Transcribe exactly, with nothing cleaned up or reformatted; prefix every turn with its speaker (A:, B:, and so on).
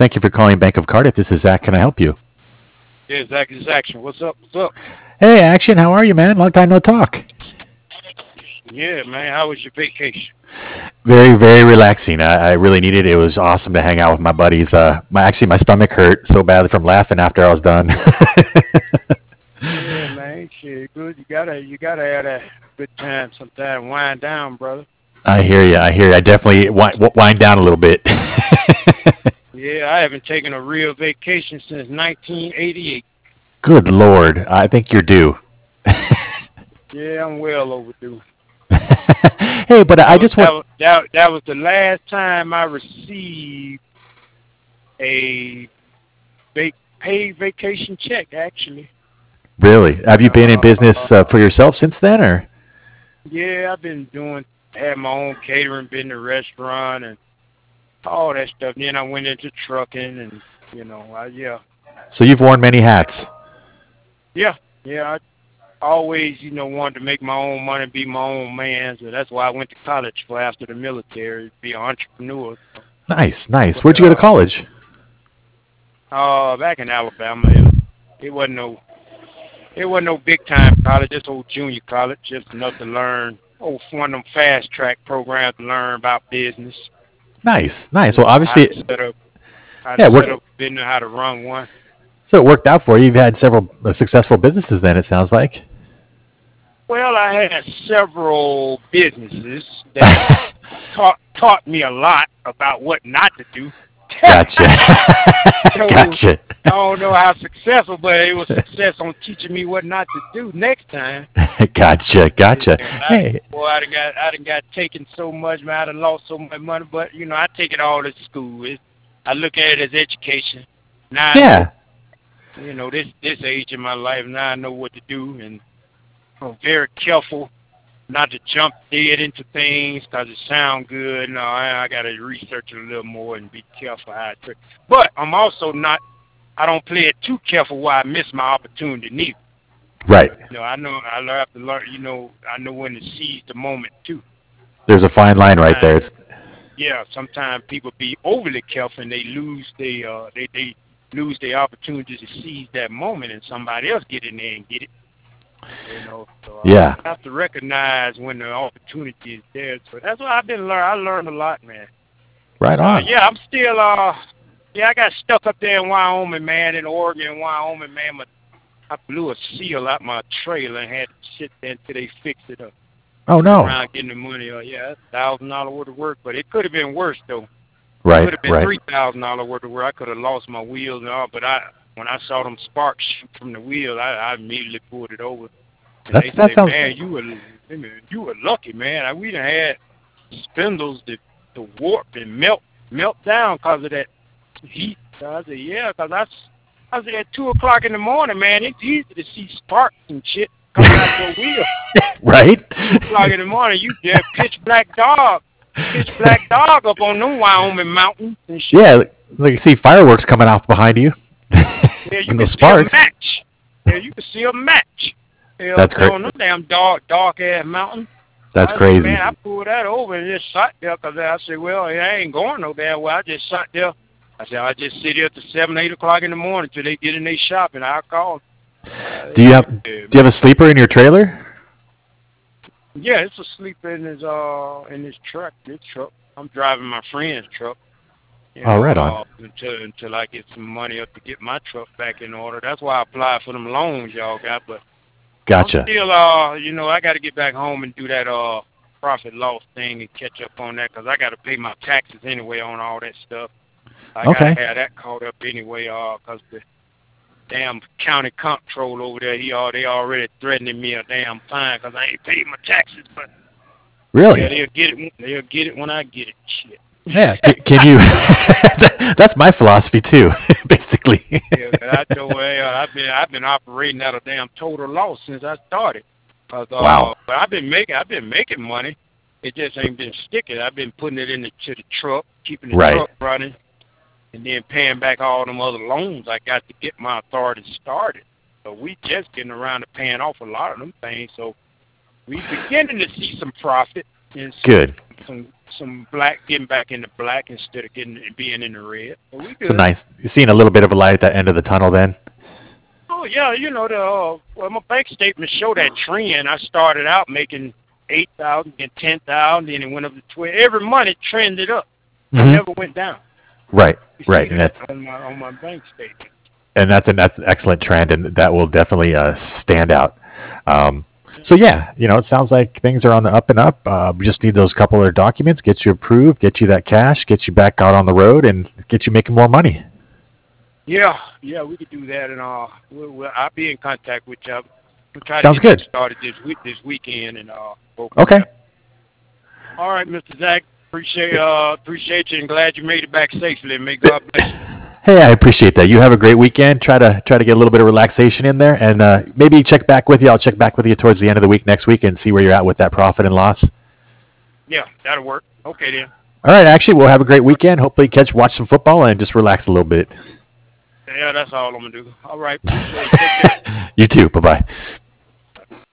A: Thank you for calling Bank of Cardiff. This is Zach. Can I help you?
B: Yeah, Zach is Action. What's up? What's up?
A: Hey, Action. How are you, man? Long time no talk.
B: Yeah, man. How was your vacation?
A: Very, very relaxing. I, I really needed it. It was awesome to hang out with my buddies. Uh, my actually, my stomach hurt so badly from laughing after I was done.
B: Yeah, man. Shit, good. You gotta, you gotta have that good time sometime. Wind down, brother.
A: I hear you. I hear you. I definitely wind, wind down a little bit.
B: Yeah, I haven't taken a real vacation since nineteen eighty-eight.
A: Good Lord. I think you're due.
B: Yeah, I'm well overdue.
A: Hey, but
B: That
A: I
B: was
A: just
B: that
A: want.
B: was that, that was the last time I received a vac- paid vacation check. Actually,
A: Really? Have you been in
B: uh,
A: business uh, for yourself since then, or?
B: yeah, I've been doing had my own catering, been to restaurant and all that stuff. Then I went into trucking and you know, I, yeah,
A: So you've worn many hats.
B: yeah, yeah. I always, you know, wanted to make my own money, be my own man. So that's why I went to college for after the military, be an entrepreneur.
A: Nice, nice.
B: But
A: Where'd you go to
B: uh,
A: college?
B: uh, back in Alabama, it, it wasn't no, it wasn't no big time college. Just old junior college, just enough to learn. Oh, one of them fast track programs to learn about business.
A: Nice, nice.
B: You
A: Well,
B: know how to
A: obviously,
B: set up, how to
A: yeah,
B: set
A: work.
B: up a business, how to run one.
A: So it worked out for you. You've had several uh, successful businesses. Then it sounds like.
B: Well, I had several businesses that taught taught me a lot about what not to do.
A: Gotcha.
B: So
A: Gotcha.
B: I don't know how successful, but it was success on teaching me what not to do next time.
A: Gotcha. Gotcha.
B: And I,
A: Hey.
B: boy, I done got I done got taken so much, man. I done lost so much money, but you know I take it all as school. It, I look at it as education. Now I know,
A: Yeah.
B: you know, this this age in my life. Now I know what to do, and I'm very careful not to jump dead into things because it sound good. No, I, I got to research it a little more and be careful how I trick. But I'm also not. I don't play it too careful where I miss my opportunity neither.
A: Right.
B: You know, I know I have to learn. You know, I know when to seize the moment too.
A: There's a fine line right there.
B: Sometimes,
A: It's,
B: yeah, sometimes people be overly careful and they lose they uh they they lose their opportunity to seize that moment, and somebody else get in there and get it. You know, so uh,
A: yeah.
B: you have to recognize when the opportunity is there. So that's what I've been learning. I learned a lot, man.
A: Right
B: But uh,
A: on.
B: yeah, I'm still uh, yeah, I got stuck up there in Wyoming, man, in Oregon, Wyoming, man. My, I blew a seal out my trailer and had to sit there until they fixed it up.
A: Oh
B: Sitting
A: no.
B: around getting the money. Uh, yeah, that's thousand dollar worth of work, but it could have been worse though.
A: Right.
B: Could have been
A: Right.
B: three thousand dollar worth of work. I could have lost my wheels and all, but I when I saw them sparks shoot from the wheel, I, I immediately pulled it over. And
A: That's
B: they
A: that
B: say,
A: sounds.
B: man, you were you were lucky, man. We done had spindles that to warp and melt melt down because of that heat. So I said, yeah, because I, s- I said at two o'clock in the morning, man, it's easy to see sparks and shit coming out your wheel.
A: Right.
B: Two o'clock in the morning, you get pitch black dog, pitch black dog up on them Wyoming mountains and shit.
A: Yeah. Like you see fireworks coming off behind you.
B: Yeah, you
A: And
B: can
A: those
B: see a
A: sparks.
B: match. Yeah, you can see a match. Yeah, up
A: That's
B: there
A: cra-
B: on them damn dark, dark ass mountains.
A: That's
B: I said, man,
A: crazy.
B: I pulled that over and just sat there because I said, well, I ain't going no damn well. I just sat there. I said, I just sit here till seven, eight o'clock in the morning till they get in their shop and I'll call. Uh,
A: Do you
B: yeah,
A: have Do you have a sleeper in your trailer?
B: yeah, it's a sleeper in his uh in his truck. This truck. I'm driving my friend's truck. You
A: Oh,
B: know,
A: right on.
B: uh, until until I get some money up to get my truck back in order. That's why I applied for them loans y'all got. But I'm
A: Gotcha.
B: still, uh, you know, I got to get back home and do that uh profit loss thing and catch up on that because I got to pay my taxes anyway on all that stuff. I got to
A: Okay.
B: have that caught up anyway, uh, because the damn county comptroller over there, he all they already threatening me a damn fine because I ain't paid my taxes. But yeah,
A: Really?
B: they'll get it. They'll get it when I get it. Shit.
A: Yeah. C- can you? That's my philosophy too, basically.
B: Yeah, 'cause I told her, hey, uh, I've been I've been operating at a damn total loss since I started. Cause uh,
A: Wow.
B: but I've been making I've been making money. It just ain't been sticking. I've been putting it into the the truck, keeping the
A: Right.
B: truck running, and then paying back all them other loans I got to get my authority started. So we just getting around to paying off a lot of them things. So we beginning to see some profit and some
A: Good.
B: some some black, getting back into black instead of getting being in the red. So we good.
A: So nice. You're seeing a little bit of a light at that end of the tunnel then?
B: Oh yeah, you know the uh, well, my bank statements show that trend. I started out making eight thousand, then ten thousand, then it went up to twelve. Every month it trended up.
A: Mm-hmm.
B: It never went down.
A: Right,
B: You
A: right,
B: see
A: and
B: that
A: that's
B: on my on my bank statement.
A: and that's an that's an excellent trend, and that will definitely uh, stand out. Um, so yeah, you know, it sounds like things are on the up and up. Uh, we just need those couple of documents, get you approved, get you that cash, get you back out on the road, and get you making more money.
B: Yeah, yeah, we could do that, and uh, we'll, we'll, I'll be in contact with you. We'll try
A: Sounds
B: to get
A: good.
B: you started this week, this weekend, and uh. Go from
A: Okay.
B: there. All right, Mister Zach. Appreciate uh appreciate you, and glad you made it back safely. May God bless you.
A: Hey, I appreciate that. You have a great weekend. Try to try to get a little bit of relaxation in there, and uh, maybe check back with you. I'll check back with you towards the end of the week next week and see where you're at with that profit and loss.
B: Yeah, that'll work. Okay then.
A: All right, actually, we'll have a great weekend. Hopefully, catch watch some football and just relax a little bit.
B: Yeah, that's all I'm gonna do. All right. Appreciate it. Take care.
A: You too. Bye bye.